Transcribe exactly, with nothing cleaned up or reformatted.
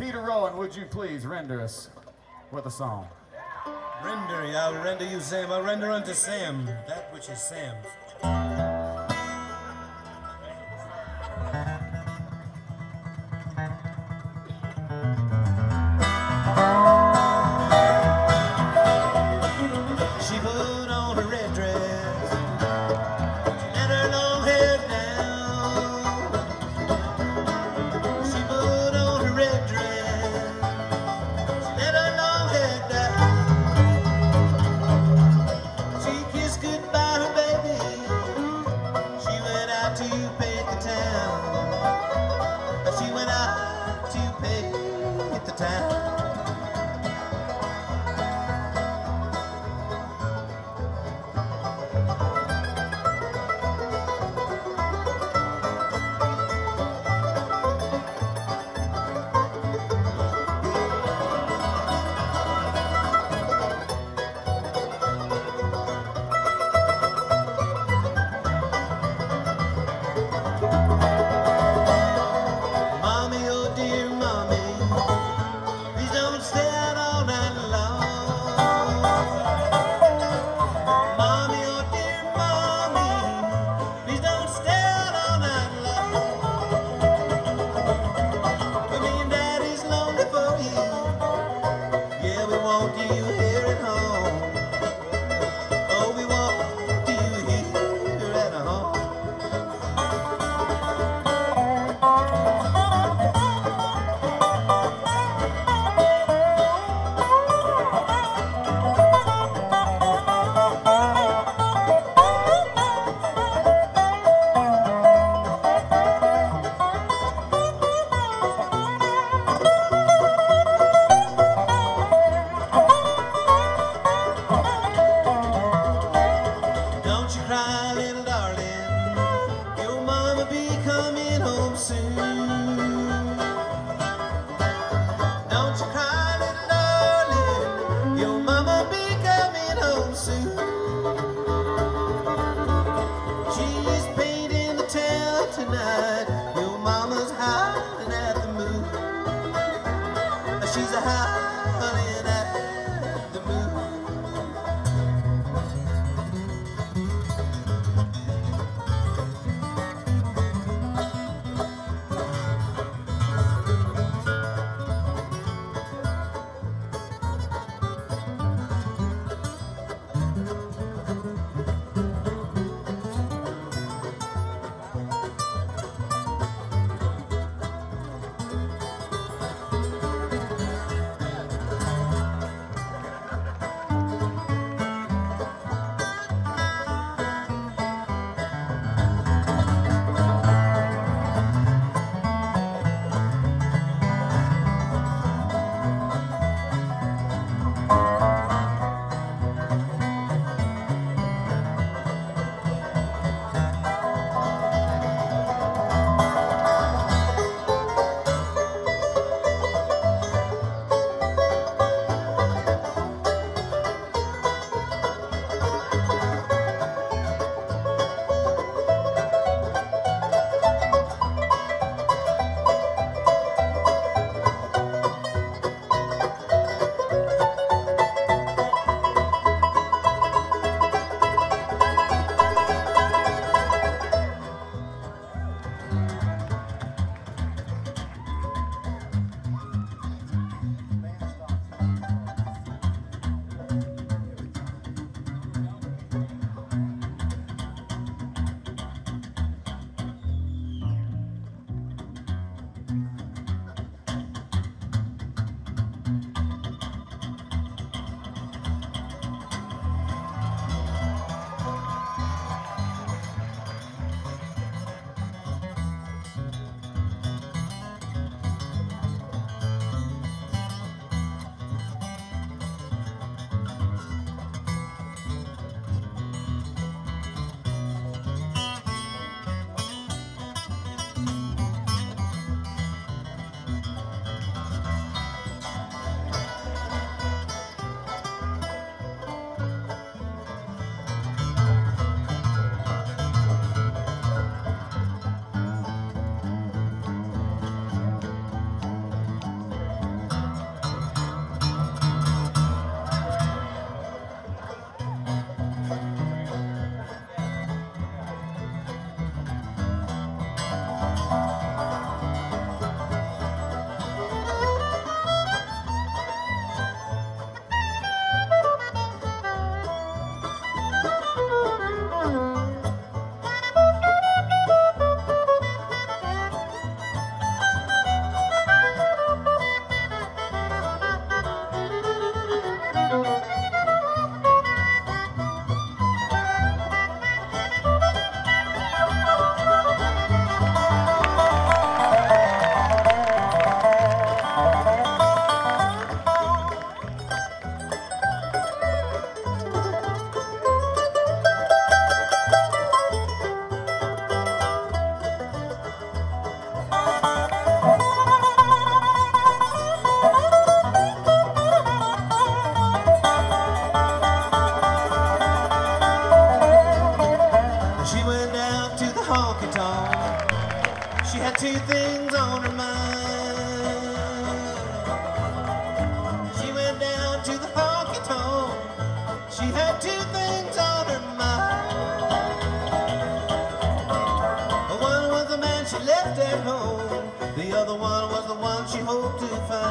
Peter Rowan, would you please render us with a song? Render, I'll render you, Sam. I'll render unto Sam that which is Sam's. She put on her red dress and her long hair down. She put on her red dress and her long hair down. She kissed goodbye her baby. She went out to paint the town. She went out to paint the town. Mommy, oh dear mommy, please don't stay out all night long. Mommy, oh dear mommy, please don't stay out all night long. But me and Daddy's lonely for you. Yeah, we want you here at home. Oh, we want you here at home. Don't you cry, little darling. Your mama be coming home soon. Don't you cry, little darling. Your mama be coming home soon. She's painting the town tonight. Your mama's howling at the moon. She's a howling at the moon. things on her mind. She went down to the honky tonk. She had two things on her mind. One was the man she left at home. The other one was the one she hoped to find.